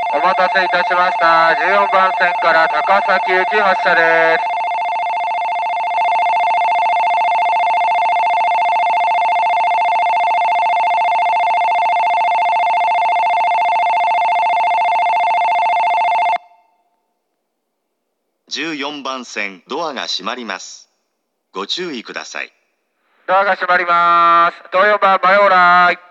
お待たせいたしました。14番線から高崎行き発車です。 14番線ドアが閉まります。ご注意ください。 ドアが閉まります。東4番マヨーライ。